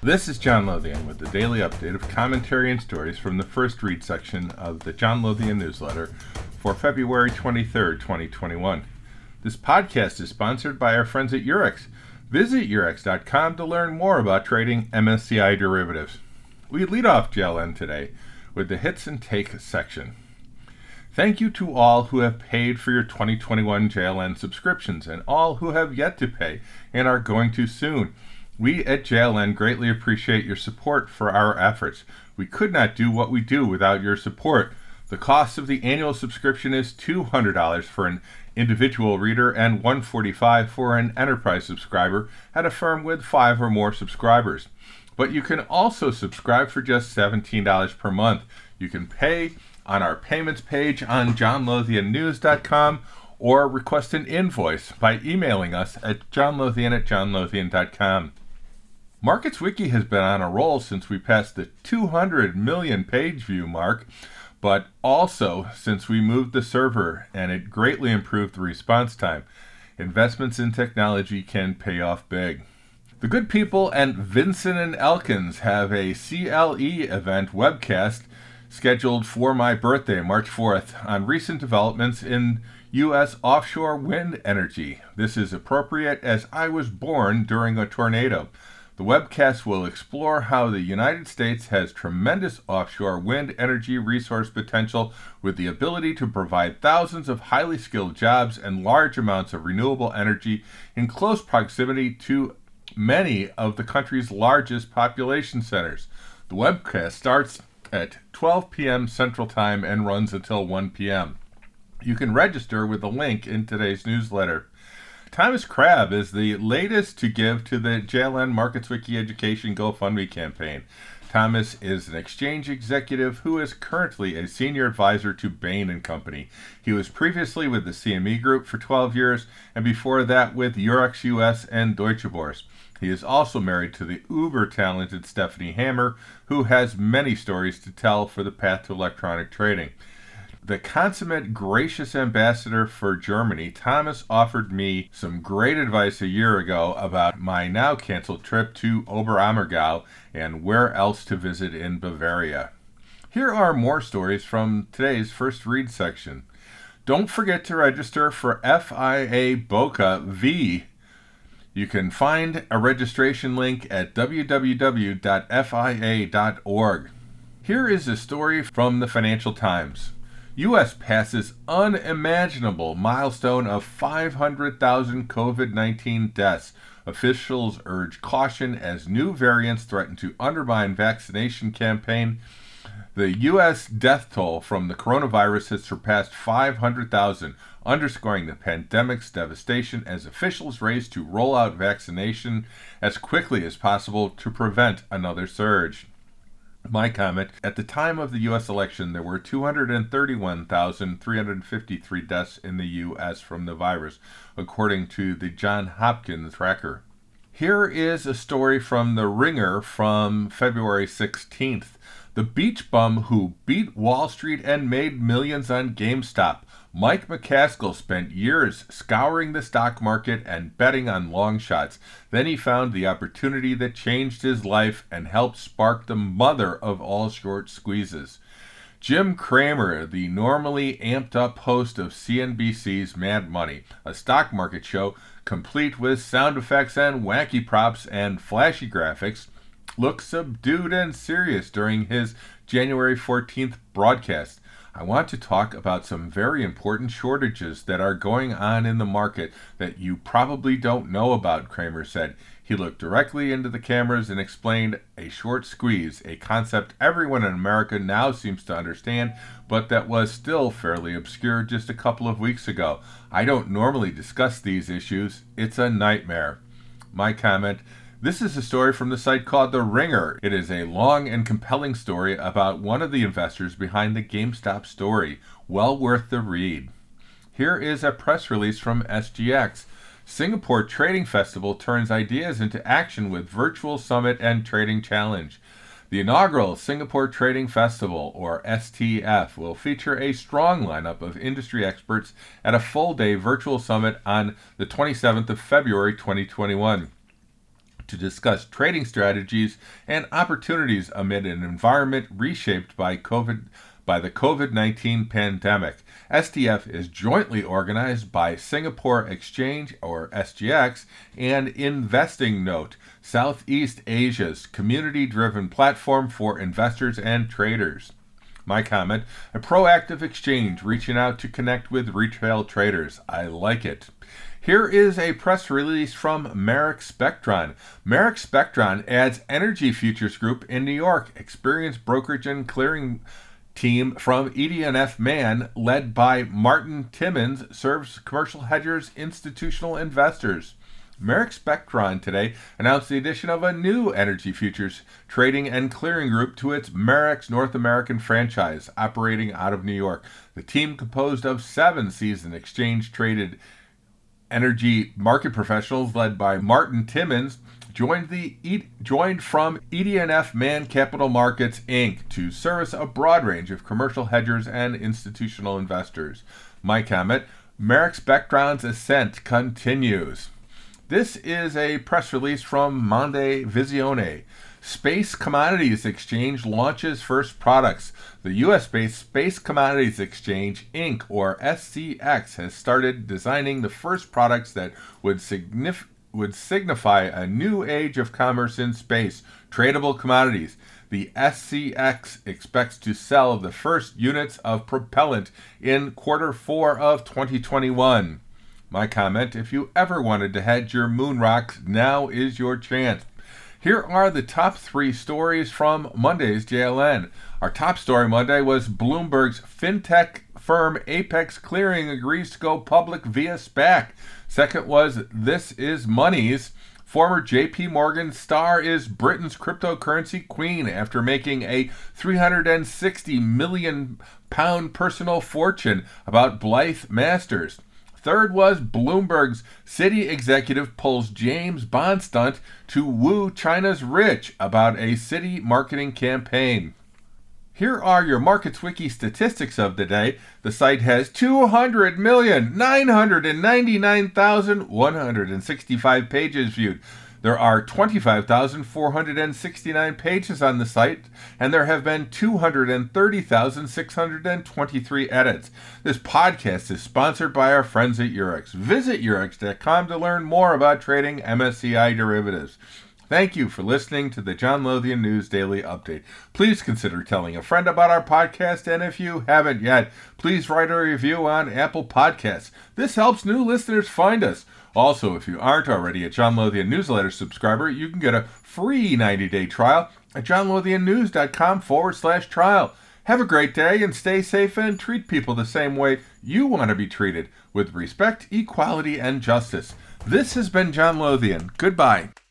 This is John Lothian with the daily update of commentary and stories from the First Read section of the John Lothian newsletter for February 23rd, 2021. This podcast is sponsored by our friends at Eurex. Visit Eurex.com to learn more about trading MSCI derivatives. We lead off JLN today with the Hits and Take section. Thank you to all who have paid for your 2021 JLN subscriptions and all who have yet to pay and are going to soon. We at JLN greatly appreciate your support for our efforts. We could not do what we do without your support. The cost of the annual subscription is $200 for an individual reader and $145 for an enterprise subscriber at a firm with 5 or more subscribers. But you can also subscribe for just $17 per month. You can pay on our payments page on johnlothiannews.com or request an invoice by emailing us at johnlothian@johnlothian.com. MarketsWiki has been on a roll since we passed the 200 million page view mark, but also since we moved the server, and it greatly improved the response time. Investments in technology can pay off big. The good people and Vincent and Elkins have a CLE event webcast scheduled for my birthday, March 4th, on recent developments in U.S. offshore wind energy. This is appropriate as I was born during a tornado. The webcast will explore how the United States has tremendous offshore wind energy resource potential with the ability to provide thousands of highly skilled jobs and large amounts of renewable energy in close proximity to many of the country's largest population centers. The webcast starts at 12 p.m. Central Time and runs until 1 p.m. You can register with the link in today's newsletter. Thomas Crabb is the latest to give to the JLN MarketsWiki Education GoFundMe campaign. Thomas is an exchange executive who is currently a senior advisor to Bain & Company. He was previously with the CME Group for 12 years, and before that with Eurex US and Deutsche Börse. He is also married to the uber-talented Stephanie Hammer, who has many stories to tell for the path to electronic trading. The consummate gracious ambassador for Germany, Thomas offered me some great advice a year ago about my now canceled trip to Oberammergau and where else to visit in Bavaria. Here are more stories from today's First Read section. Don't forget to register for FIA Boca V. You can find a registration link at www.fia.org. Here is a story from the Financial Times. U.S. passes unimaginable milestone of 500,000 COVID-19 deaths. Officials urge caution as new variants threaten to undermine vaccination campaign. The U.S. death toll from the coronavirus has surpassed 500,000, underscoring the pandemic's devastation as officials race to roll out vaccination as quickly as possible to prevent another surge. My comment, at the time of the U.S. election, there were 231,353 deaths in the U.S. from the virus, according to the Johns Hopkins tracker. Here is a story from The Ringer from February 16th. The beach bum who beat Wall Street and made millions on GameStop. Mike McCaskill spent years scouring the stock market and betting on long shots. Then he found the opportunity that changed his life and helped spark the mother of all short squeezes. Jim Cramer, the normally amped-up host of CNBC's Mad Money, a stock market show complete with sound effects and wacky props and flashy graphics, looked subdued and serious during his January 14th broadcast. I want to talk about some very important shortages that are going on in the market that you probably don't know about, Cramer said. He looked directly into the cameras and explained a short squeeze, a concept everyone in America now seems to understand, but that was still fairly obscure just a couple of weeks ago. I don't normally discuss these issues. It's a nightmare. My comment, this is a story from the site called The Ringer. It is a long and compelling story about one of the investors behind the GameStop story. Well worth the read. Here is a press release from SGX. Singapore Trading Festival turns ideas into action with virtual summit and trading challenge. The inaugural Singapore Trading Festival, or STF, will feature a strong lineup of industry experts at a full-day virtual summit on the 27th of February 2021. to discuss trading strategies and opportunities amid an environment reshaped by the COVID-19 pandemic. SDF is jointly organized by Singapore Exchange, or SGX, and Investing Note, Southeast Asia's community-driven platform for investors and traders. My comment, a proactive exchange reaching out to connect with retail traders. I like it. Here is a press release from Marex Spectron. Marex Spectron adds Energy Futures Group in New York, experienced brokerage and clearing team from ED&F Man, led by Martin Timmins, serves commercial hedgers, institutional investors. Marex Spectron today announced the addition of a new energy futures trading and clearing group to its Marex North American franchise, operating out of New York. The team, composed of 7 seasoned exchange-traded energy market professionals led by Martin Timmins, joined from ED&F Man Capital Markets, Inc. to service a broad range of commercial hedgers and institutional investors. My comment, Marex Spectron's ascent continues. This is a press release from Monday Visione. Space Commodities Exchange launches first products. The U.S.-based Space Commodities Exchange, Inc., or SCX, has started designing the first products that would signify a new age of commerce in space, tradable commodities. The SCX expects to sell the first units of propellant in Q4 of 2021. My comment, if you ever wanted to hedge your moon rocks, now is your chance. Here are the top 3 stories from Monday's JLN. Our top story Monday was Bloomberg's fintech firm Apex Clearing agrees to go public via SPAC. Second was This Is Money's former JP Morgan star is Britain's cryptocurrency queen after making a £360 million personal fortune, about Blythe Masters. Third was Bloomberg's city executive pulls James Bond stunt to woo China's rich, about a city marketing campaign. Here are your MarketsWiki statistics of the day. The site has 200,999,165 pages viewed. There are 25,469 pages on the site, and there have been 230,623 edits. This podcast is sponsored by our friends at Eurex. Visit Eurex.com to learn more about trading MSCI derivatives. Thank you for listening to the John Lothian News Daily Update. Please consider telling a friend about our podcast, and if you haven't yet, please write a review on Apple Podcasts. This helps new listeners find us. Also, if you aren't already a John Lothian newsletter subscriber, you can get a free 90-day trial at johnlothiannews.com/trial. Have a great day and stay safe, and treat people the same way you want to be treated, with respect, equality, and justice. This has been John Lothian. Goodbye.